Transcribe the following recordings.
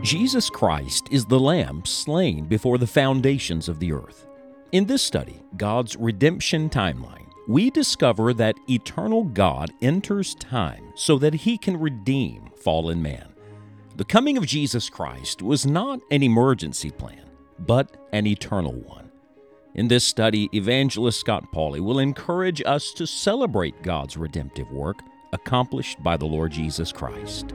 Jesus Christ is the Lamb slain before the foundations of the earth. In this study, God's redemption timeline, we discover that eternal God enters time so that He can redeem fallen man. The coming of Jesus Christ was not an emergency plan, but an eternal one. In this study, Evangelist Scott Pauley will encourage us to celebrate God's redemptive work accomplished by the Lord Jesus Christ.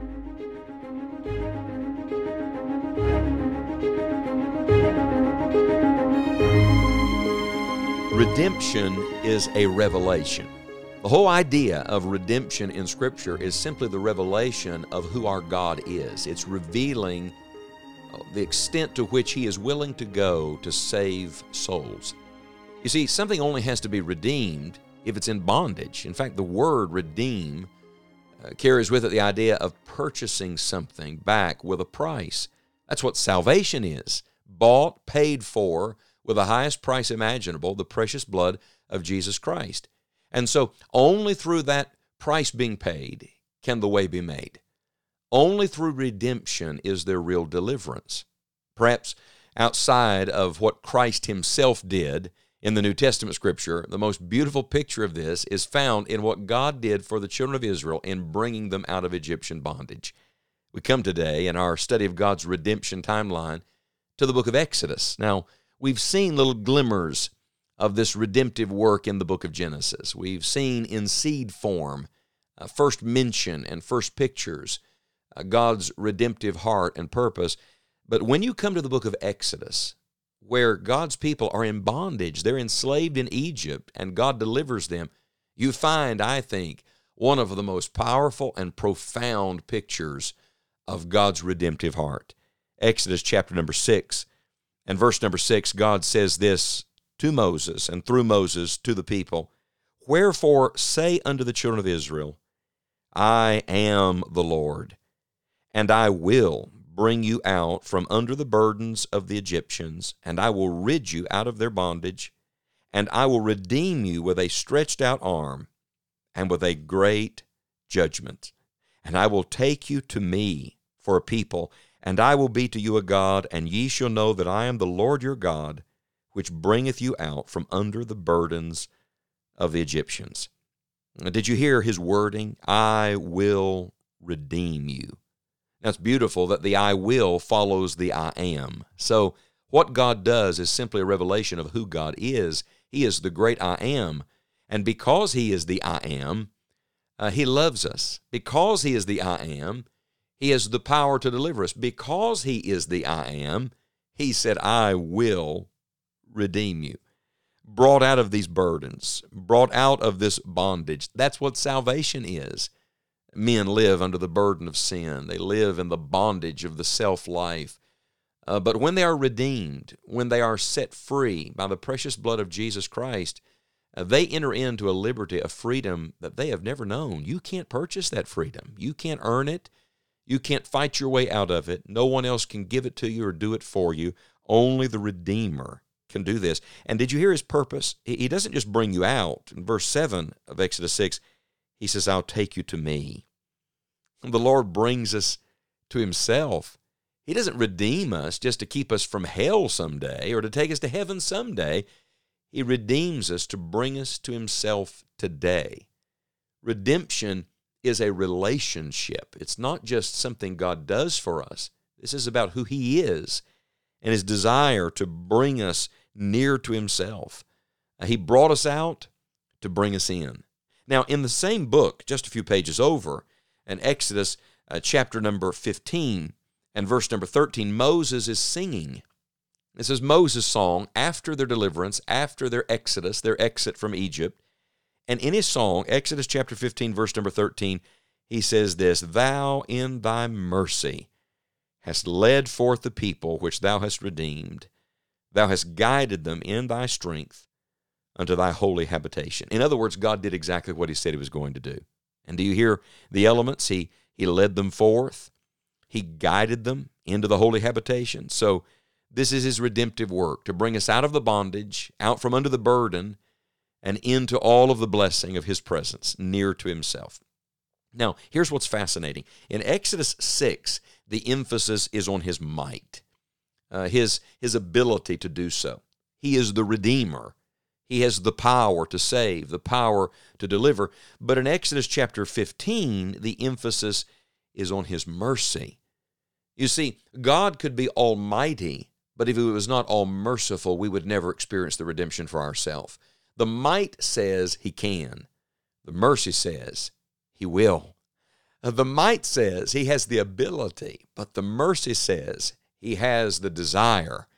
Redemption is a revelation. The whole idea of redemption in Scripture is simply the revelation of who our God is. It's revealing the extent to which He is willing to go to save souls. You see, something only has to be redeemed if it's in bondage. In fact, the word redeem carries with it the idea of purchasing something back with a price. That's what salvation is. Bought, paid for, with the highest price imaginable, the precious blood of Jesus Christ. And so only through that price being paid can the way be made. Only through redemption is there real deliverance. Perhaps outside of what Christ Himself did in the New Testament Scripture, the most beautiful picture of this is found in what God did for the children of Israel in bringing them out of Egyptian bondage. We come today in our study of God's redemption timeline to the book of Exodus. Now, we've seen little glimmers of this redemptive work in the book of Genesis. We've seen in seed form, first mention and first pictures, God's redemptive heart and purpose. But when you come to the book of Exodus, where God's people are in bondage, they're enslaved in Egypt, and God delivers them, you find, I think, one of the most powerful and profound pictures of God's redemptive heart. Exodus chapter number 6. And verse number 6, God says this to Moses and through Moses to the people, "Wherefore say unto the children of Israel, I am the Lord, and I will bring you out from under the burdens of the Egyptians, and I will rid you out of their bondage, and I will redeem you with a stretched out arm and with a great judgment. And I will take you to me for a people, and I will be to you a God, and ye shall know that I am the Lord your God, which bringeth you out from under the burdens of the Egyptians." Did you hear His wording? I will redeem you. Now, it's beautiful that the I will follows the I am. So what God does is simply a revelation of who God is. He is the great I am. And because He is the I am, He loves us. Because He is the I am, He has the power to deliver us. Because He is the I am, He said, I will redeem you. Brought out of these burdens, brought out of this bondage. That's what salvation is. Men live under the burden of sin. They live in the bondage of the self-life. But when they are redeemed, when they are set free by the precious blood of Jesus Christ, they enter into a liberty, a freedom that they have never known. You can't purchase that freedom. You can't earn it. You can't fight your way out of it. No one else can give it to you or do it for you. Only the Redeemer can do this. And did you hear His purpose? He doesn't just bring you out. In verse 7 of Exodus 6, He says, I'll take you to me. And the Lord brings us to Himself. He doesn't redeem us just to keep us from hell someday or to take us to heaven someday. He redeems us to bring us to Himself today. Redemption is a relationship. It's not just something God does for us. This is about who He is and His desire to bring us near to Himself. He brought us out to bring us in. Now, in the same book, just a few pages over, in Exodus chapter number 15 and verse number 13, Moses is singing. This is Moses' song after their deliverance, after their exodus, their exit from Egypt. And in his song, Exodus chapter 15, verse number 13, he says this, Thou in thy mercy hast led forth the people which thou hast redeemed. Thou hast guided them in thy strength unto thy holy habitation. In other words, God did exactly what He said He was going to do. And do you hear the elements? He led them forth. He guided them into the holy habitation. So this is His redemptive work, to bring us out of the bondage, out from under the burden, and into all of the blessing of His presence, near to Himself. Now, here's what's fascinating. In Exodus 6, the emphasis is on his might, his ability to do so. He is the Redeemer. He has the power to save, the power to deliver. But in Exodus chapter 15, the emphasis is on his mercy. You see, God could be almighty, but if he was not all merciful, we would never experience the redemption for ourselves. The might says he can. The mercy says he will. The might says he has the ability, but the mercy says he has the desire,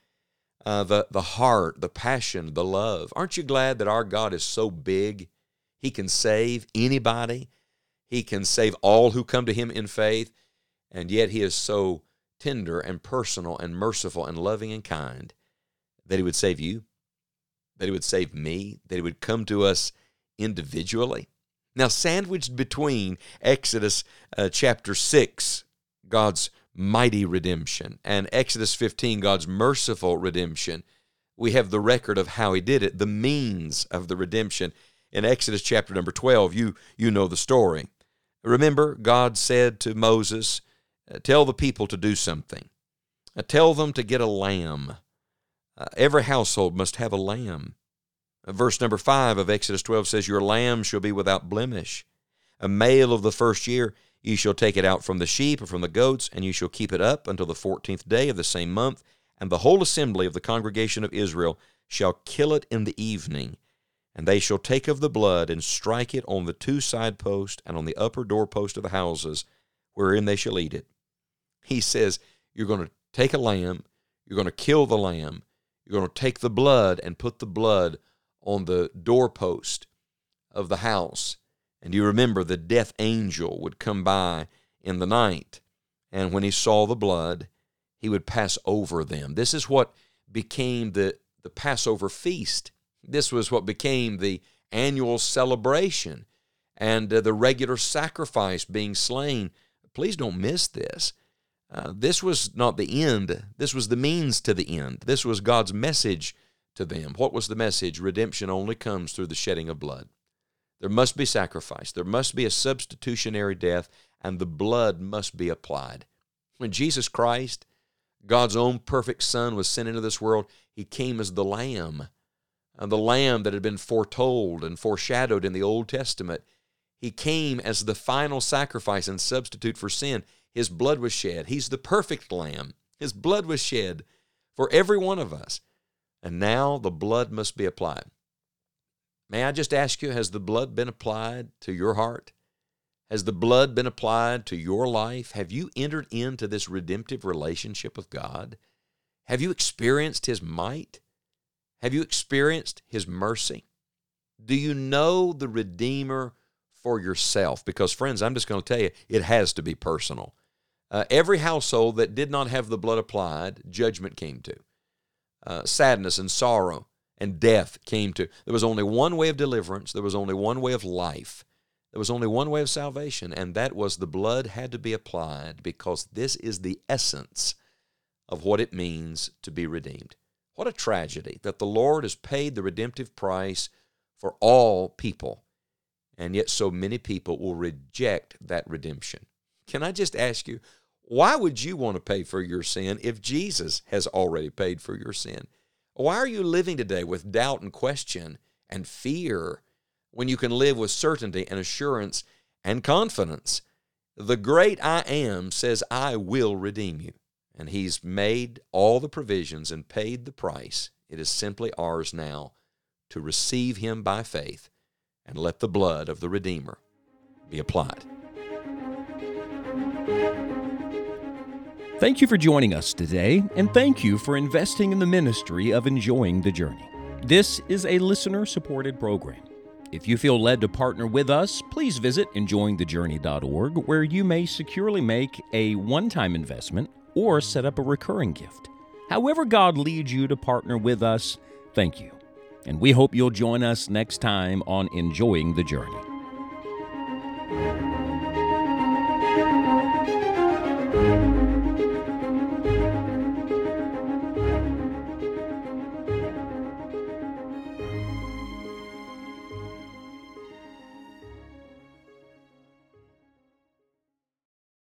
the heart, the passion, the love. Aren't you glad that our God is so big? He can save anybody. He can save all who come to him in faith, and yet he is so tender and personal and merciful and loving and kind that he would save you, that he would save me, that he would come to us individually. Now, sandwiched between Exodus chapter 6, God's mighty redemption, and Exodus 15, God's merciful redemption, we have the record of how he did it, the means of the redemption. In Exodus chapter number 12, you know the story. Remember, God said to Moses, tell the people to do something. Tell them to get a lamb. Every household must have a lamb. Verse number 5 of Exodus 12 says, your lamb shall be without blemish. A male of the first year, ye shall take it out from the sheep or from the goats, and ye shall keep it up until the 14th day of the same month, and the whole assembly of the congregation of Israel shall kill it in the evening. And they shall take of the blood and strike it on the two side posts and on the upper doorpost of the houses, wherein they shall eat it. He says, you're going to take a lamb, you're going to kill the lamb, you're going to take the blood and put the blood on the doorpost of the house. And you remember the death angel would come by in the night, and when he saw the blood, he would pass over them. This is what became the Passover feast. This was what became the annual celebration and the regular sacrifice being slain. Please don't miss this. This was not the end. This was the means to the end. This was God's message to them. What was the message? Redemption only comes through the shedding of blood. There must be sacrifice. There must be a substitutionary death, and the blood must be applied. When Jesus Christ, God's own perfect Son, was sent into this world, he came as the Lamb, and the Lamb that had been foretold and foreshadowed in the Old Testament. He came as the final sacrifice and substitute for sin. His blood was shed. He's the perfect Lamb. His blood was shed for every one of us. And now the blood must be applied. May I just ask you, has the blood been applied to your heart? Has the blood been applied to your life? Have you entered into this redemptive relationship with God? Have you experienced his might? Have you experienced his mercy? Do you know the Redeemer for yourself? Because, friends, I'm just going to tell you, it has to be personal. Every household that did not have the blood applied, judgment came to. Sadness and sorrow and death came to. There was only one way of deliverance. There was only one way of life. There was only one way of salvation, and that was the blood had to be applied, because this is the essence of what it means to be redeemed. What a tragedy that the Lord has paid the redemptive price for all people, and yet so many people will reject that redemption. Can I just ask you, why would you want to pay for your sin if Jesus has already paid for your sin? Why are you living today with doubt and question and fear when you can live with certainty and assurance and confidence? The great I Am says, I will redeem you. And he's made all the provisions and paid the price. It is simply ours now to receive him by faith and let the blood of the Redeemer be applied. Thank you for joining us today, and thank you for investing in the ministry of Enjoying the Journey. This is a listener-supported program. If you feel led to partner with us, please visit enjoyingthejourney.org, where you may securely make a one-time investment or set up a recurring gift. However God leads you to partner with us, thank you. And we hope you'll join us next time on Enjoying the Journey.